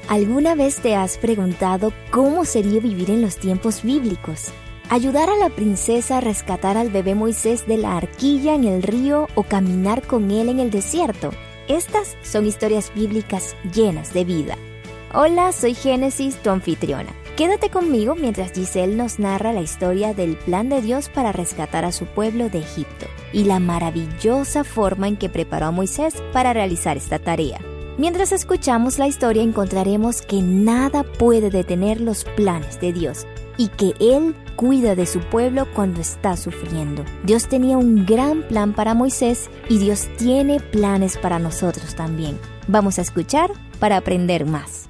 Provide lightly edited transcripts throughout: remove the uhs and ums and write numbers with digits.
¿Alguna vez te has preguntado cómo sería vivir en los tiempos bíblicos? ¿Ayudar a la princesa a rescatar al bebé Moisés de la arquilla en el río o caminar con él en el desierto? Estas son historias bíblicas llenas de vida. Hola, soy Génesis, tu anfitriona. Quédate conmigo mientras Giselle nos narra la historia del plan de Dios para rescatar a su pueblo de Egipto y la maravillosa forma en que preparó a Moisés para realizar esta tarea. Mientras escuchamos la historia encontraremos que nada puede detener los planes de Dios y que Él cuida de su pueblo cuando está sufriendo. Dios tenía un gran plan para Moisés y Dios tiene planes para nosotros también. Vamos a escuchar para aprender más.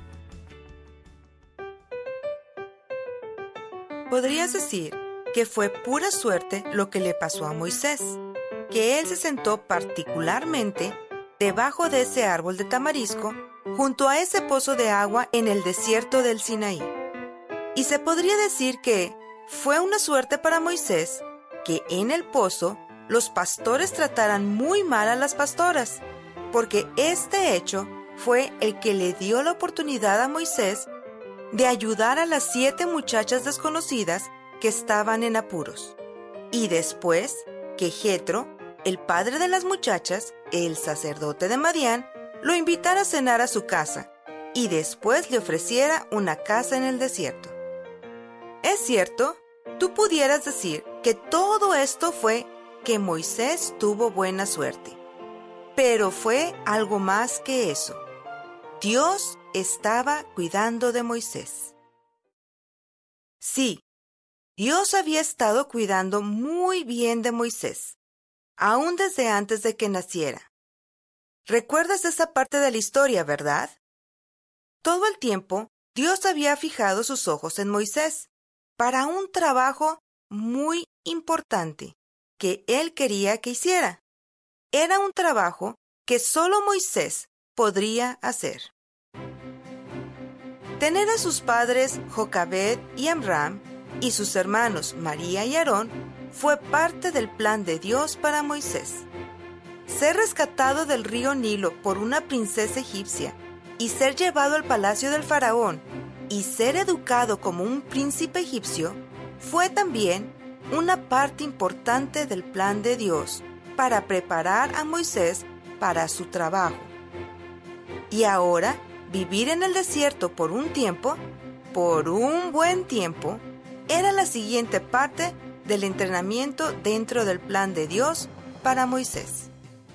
Podrías decir que fue pura suerte lo que le pasó a Moisés, que él se sentó particularmente debajo de ese árbol de tamarisco, junto a ese pozo de agua en el desierto del Sinaí. Y se podría decir que fue una suerte para Moisés que en el pozo los pastores trataran muy mal a las pastoras, porque este hecho fue el que le dio la oportunidad a Moisés de ayudar a las 7 muchachas desconocidas que estaban en apuros. Y después que Jetro, el padre de las muchachas, el sacerdote de Madián, lo invitara a cenar a su casa y después le ofreciera una casa en el desierto. Es cierto, tú pudieras decir que todo esto fue que Moisés tuvo buena suerte, pero fue algo más que eso. Dios estaba cuidando de Moisés. Sí, Dios había estado cuidando muy bien de Moisés, aún desde antes de que naciera. ¿Recuerdas esa parte de la historia, verdad? Todo el tiempo, Dios había fijado sus ojos en Moisés para un trabajo muy importante que Él quería que hiciera. Era un trabajo que solo Moisés podría hacer. Tener a sus padres Jocabed y Amram y sus hermanos María y Aarón fue parte del plan de Dios para Moisés. Ser rescatado del río Nilo por una princesa egipcia y ser llevado al palacio del faraón y ser educado como un príncipe egipcio fue también una parte importante del plan de Dios para preparar a Moisés para su trabajo. Y ahora, vivir en el desierto por un tiempo, por un buen tiempo, era la siguiente parte del entrenamiento dentro del plan de Dios para Moisés.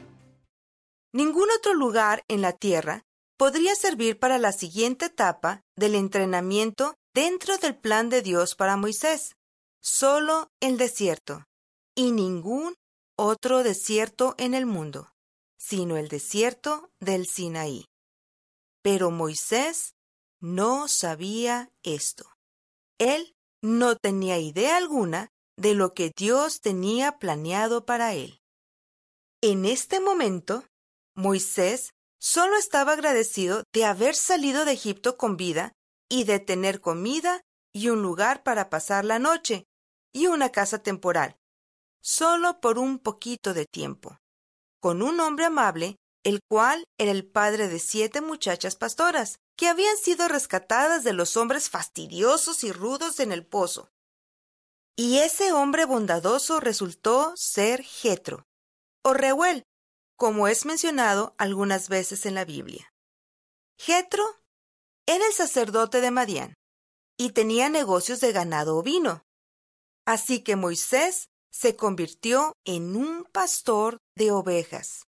Ningún otro lugar en la tierra podría servir para la siguiente etapa del entrenamiento dentro del plan de Dios para Moisés. Solo el desierto, y ningún otro desierto en el mundo, sino el desierto del Sinaí. Pero Moisés no sabía esto. Él no tenía idea alguna de lo que Dios tenía planeado para él. En este momento, Moisés solo estaba agradecido de haber salido de Egipto con vida y de tener comida y un lugar para pasar la noche y una casa temporal, solo por un poquito de tiempo, con un hombre amable, el cual era el padre de 7 muchachas pastoras, que habían sido rescatadas de los hombres fastidiosos y rudos en el pozo. Y ese hombre bondadoso resultó ser Jetro, o Reuel, como es mencionado algunas veces en la Biblia. Jetro era el sacerdote de Madián y tenía negocios de ganado ovino. Así que Moisés se convirtió en un pastor de ovejas.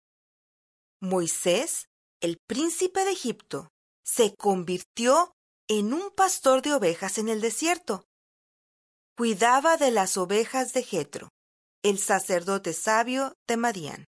Moisés, el príncipe de Egipto, se convirtió en un pastor de ovejas en el desierto. Cuidaba de las ovejas de Jetro, el sacerdote sabio de Madián.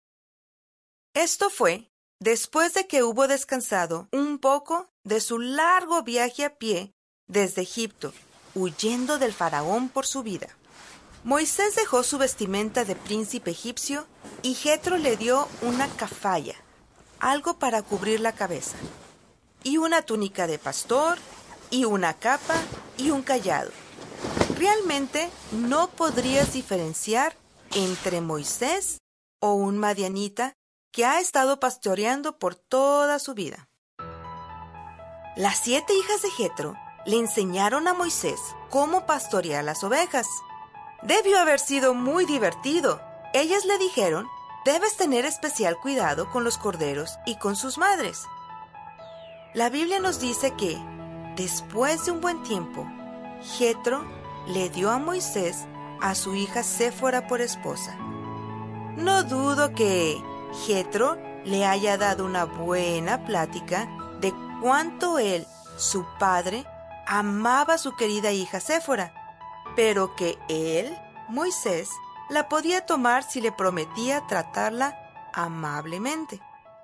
Esto fue después de que hubo descansado un poco de su largo viaje a pie desde Egipto, huyendo del faraón por su vida. Moisés dejó su vestimenta de príncipe egipcio y Jetro le dio una cafaya, algo para cubrir la cabeza, y una túnica de pastor, y una capa, y un cayado. Realmente no podrías diferenciar entre Moisés o un madianita que ha estado pastoreando por toda su vida. Las 7 hijas de Jetro le enseñaron a Moisés cómo pastorear las ovejas. Debió haber sido muy divertido. Ellas le dijeron: debes tener especial cuidado con los corderos y con sus madres. La Biblia nos dice que, después de un buen tiempo, Jetro le dio a Moisés a su hija Séfora por esposa. No dudo que Jetro le haya dado una buena plática de cuánto él, su padre, amaba a su querida hija Séfora, pero que él, Moisés, la podía tomar si le prometía tratarla amablemente.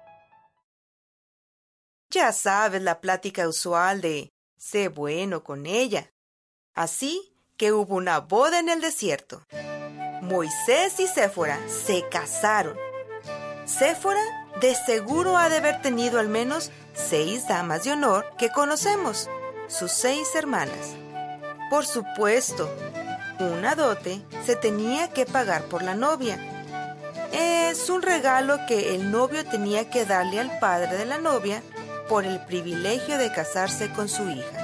Ya sabes la plática usual de sé bueno con ella. Así que hubo una boda en el desierto. Moisés y Séfora se casaron. Séfora de seguro ha de haber tenido al menos 6 damas de honor que conocemos, sus 6 hermanas. Por supuesto, una dote se tenía que pagar por la novia. Es un regalo que el novio tenía que darle al padre de la novia por el privilegio de casarse con su hija.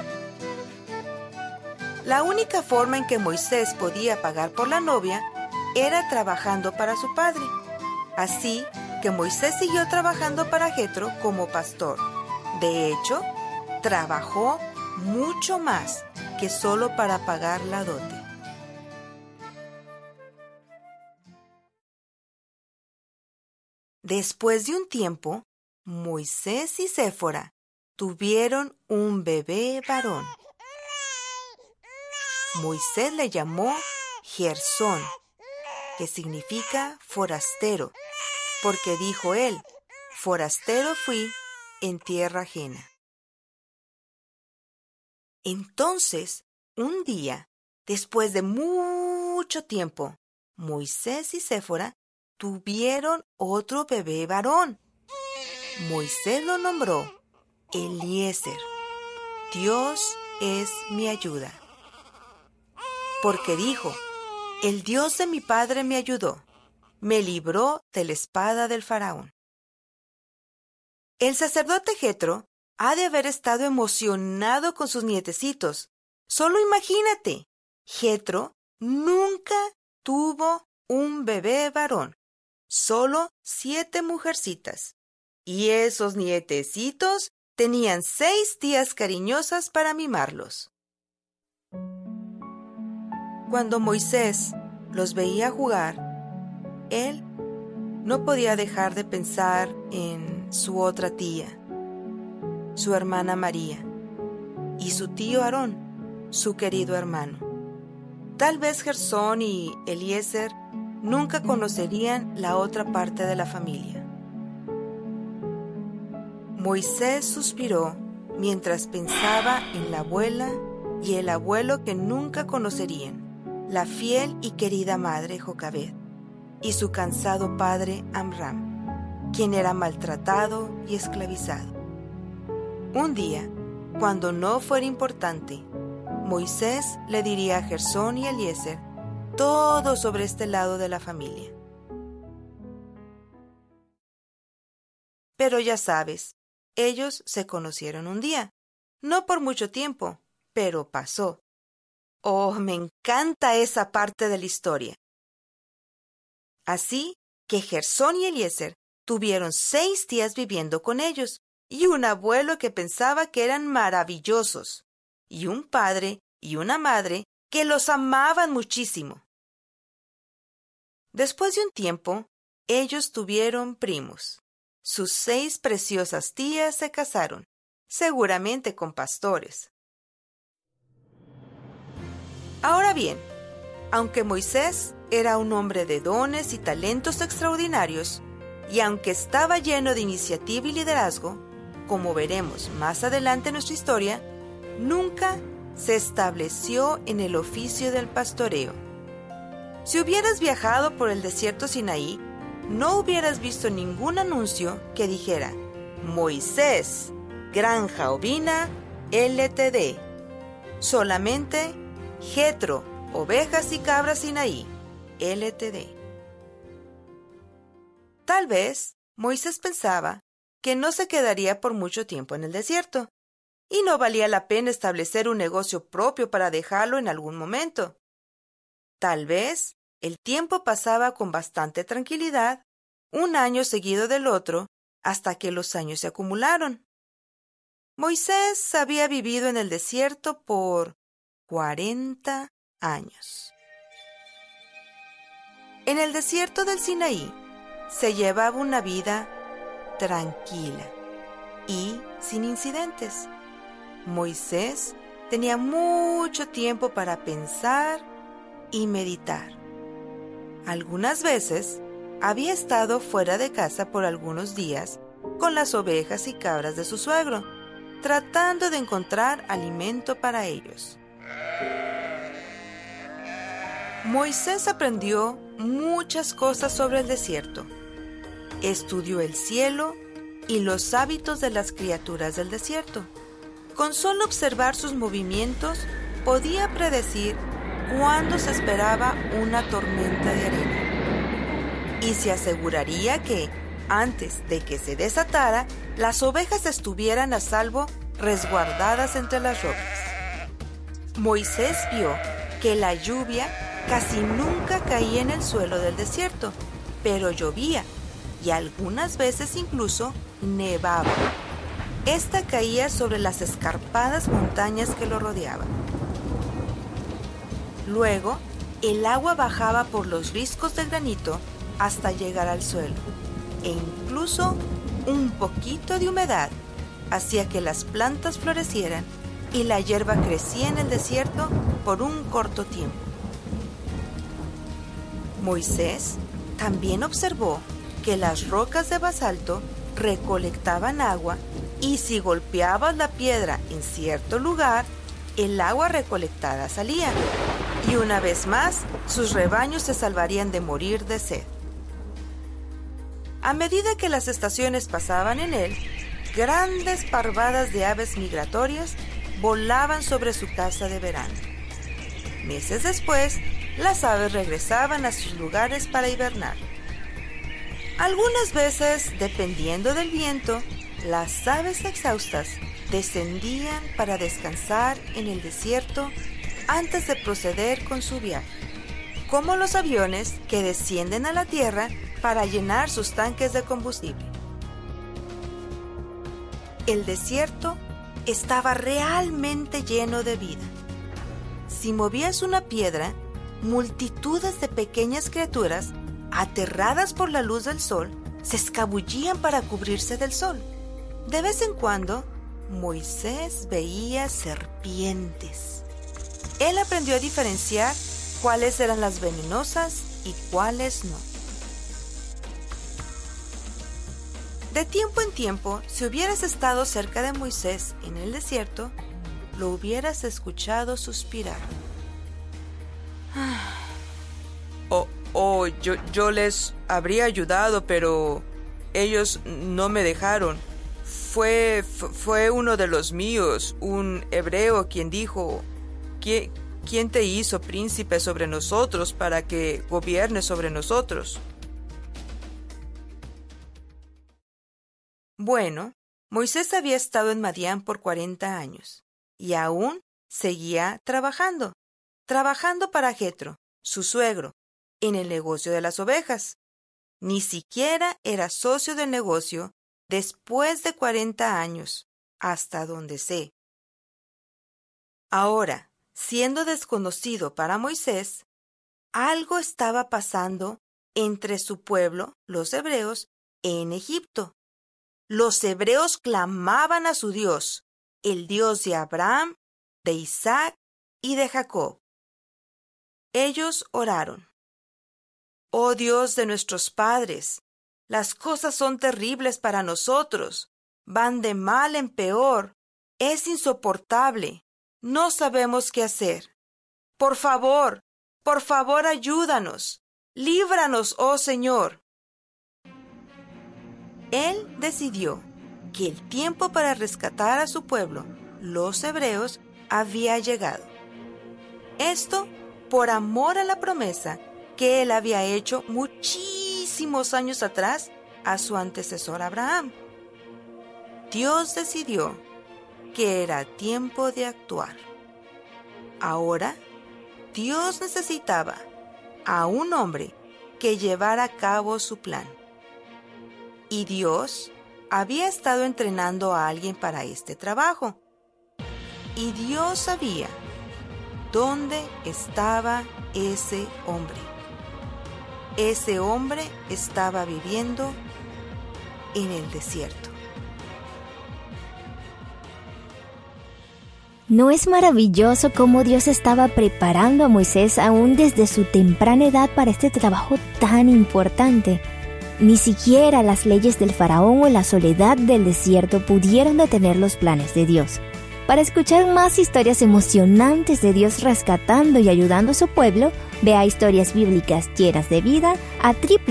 La única forma en que Moisés podía pagar por la novia era trabajando para su padre. Así que Moisés siguió trabajando para Jetro como pastor. De hecho, trabajó mucho más que solo para pagar la dote. Después de un tiempo, Moisés y Séfora tuvieron un bebé varón. Moisés le llamó Gersón, que significa forastero, porque dijo él: forastero fui en tierra ajena. Entonces, un día, después de mucho tiempo, Moisés y Séfora tuvieron otro bebé varón. Moisés lo nombró Eliezer. Dios es mi ayuda. Porque dijo: el Dios de mi padre me ayudó, me libró de la espada del faraón. El sacerdote Jetro ha de haber estado emocionado con sus nietecitos. Solo imagínate, Jetro nunca tuvo un bebé varón, solo 7 mujercitas. Y esos nietecitos tenían 6 tías cariñosas para mimarlos. Cuando Moisés los veía jugar, él no podía dejar de pensar en su otra tía, su hermana María, y su tío Aarón, su querido hermano. Tal vez Gersón y Eliezer nunca conocerían la otra parte de la familia. Moisés suspiró mientras pensaba en la abuela y el abuelo que nunca conocerían, la fiel y querida madre Jocabed y su cansado padre Amram, quien era maltratado y esclavizado. Un día, cuando no fuera importante, Moisés le diría a Gersón y Eliezer todo sobre este lado de la familia. Pero ya sabes, ellos se conocieron un día, no por mucho tiempo, pero pasó. Oh, me encanta esa parte de la historia. Así que Gersón y Eliezer tuvieron 6 tías viviendo con ellos, y un abuelo que pensaba que eran maravillosos, y un padre y una madre que los amaban muchísimo. Después de un tiempo, ellos tuvieron primos. Sus 6 preciosas tías se casaron, seguramente con pastores. Ahora bien, aunque Moisés era un hombre de dones y talentos extraordinarios, y aunque estaba lleno de iniciativa y liderazgo, como veremos más adelante en nuestra historia, nunca se estableció en el oficio del pastoreo. Si hubieras viajado por el desierto Sinaí, no hubieras visto ningún anuncio que dijera: Moisés, granja ovina, LTD. Solamente Jetro, ovejas y cabras Sinaí, LTD. Tal vez Moisés pensaba que no se quedaría por mucho tiempo en el desierto. y no valía la pena establecer un negocio propio para dejarlo en algún momento. Tal vez el tiempo pasaba con bastante tranquilidad, un año seguido del otro, hasta que los años se acumularon. Moisés había vivido en el desierto por 40 años. En el desierto del Sinaí se llevaba una vida tranquila y sin incidentes. Moisés tenía mucho tiempo para pensar y meditar. Algunas veces había estado fuera de casa por algunos días con las ovejas y cabras de su suegro, tratando de encontrar alimento para ellos. Moisés aprendió muchas cosas sobre el desierto. Estudió el cielo y los hábitos de las criaturas del desierto. Con solo observar sus movimientos, podía predecir cuándo se esperaba una tormenta de arena. Y se aseguraría que, antes de que se desatara, las ovejas estuvieran a salvo resguardadas entre las rocas. Moisés vio que la lluvia casi nunca caía en el suelo del desierto, pero llovía y algunas veces incluso nevaba. Esta caía sobre las escarpadas montañas que lo rodeaban. Luego, el agua bajaba por los riscos de granito hasta llegar al suelo, e incluso un poquito de humedad hacía que las plantas florecieran y la hierba crecía en el desierto por un corto tiempo. Moisés también observó que las rocas de basalto recolectaban agua y si golpeabas la piedra en cierto lugar, el agua recolectada salía. Y una vez más, sus rebaños se salvarían de morir de sed. A medida que las estaciones pasaban en él, grandes parvadas de aves migratorias volaban sobre su casa de verano. Meses después, las aves regresaban a sus lugares para hibernar. Algunas veces, dependiendo del viento, las aves exhaustas descendían para descansar en el desierto antes de proceder con su viaje, como los aviones que descienden a la tierra para llenar sus tanques de combustible. El desierto estaba realmente lleno de vida. Si movías una piedra, multitudes de pequeñas criaturas, aterradas por la luz del sol, se escabullían para cubrirse del sol. De vez en cuando, Moisés veía serpientes. Él aprendió a diferenciar cuáles eran las venenosas y cuáles no. De tiempo en tiempo, si hubieras estado cerca de Moisés en el desierto, lo hubieras escuchado suspirar. Yo les habría ayudado, pero ellos no me dejaron. Fue uno de los míos, un hebreo, quien dijo: ¿Quién te hizo príncipe sobre nosotros para que gobiernes sobre nosotros? Bueno, Moisés había estado en Madián por 40 años y aún seguía trabajando para Jetro, su suegro, en el negocio de las ovejas. Ni siquiera era socio del negocio después de 40 años, hasta donde sé. Ahora, siendo desconocido para Moisés, algo estaba pasando entre su pueblo, los hebreos, en Egipto. Los hebreos clamaban a su Dios, el Dios de Abraham, de Isaac y de Jacob. Ellos oraron: «Oh Dios de nuestros padres, las cosas son terribles para nosotros, van de mal en peor, es insoportable, no sabemos qué hacer. Por favor, ayúdanos, líbranos, oh Señor». Él decidió que el tiempo para rescatar a su pueblo, los hebreos, había llegado. Esto por amor a la promesa que él había hecho muchísimos años atrás a su antecesor Abraham. Dios decidió que era tiempo de actuar. Ahora, Dios necesitaba a un hombre que llevara a cabo su plan. Y Dios había estado entrenando a alguien para este trabajo. Y Dios sabía dónde estaba ese hombre. Ese hombre estaba viviendo en el desierto. ¿No es maravilloso cómo Dios estaba preparando a Moisés aún desde su temprana edad para este trabajo tan importante? Ni siquiera las leyes del faraón o la soledad del desierto pudieron detener los planes de Dios. Para escuchar más historias emocionantes de Dios rescatando y ayudando a su pueblo, ve a Historias Bíblicas Llenas de Vida a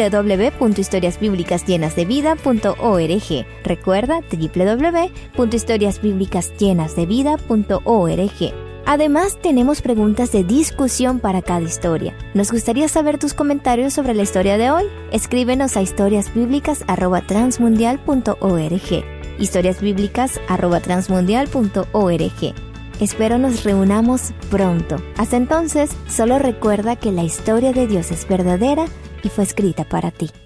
www.historiasbiblicasllenasdevida.org. Recuerda, www.historiasbiblicasllenasdevida.org. Además, tenemos preguntas de discusión para cada historia. Nos gustaría saber tus comentarios sobre la historia de hoy. Escríbenos a historiasbiblicas@transmundial.org. historiasbiblicas@transmundial.org. Espero nos reunamos pronto. Hasta entonces, solo recuerda que la historia de Dios es verdadera y fue escrita para ti.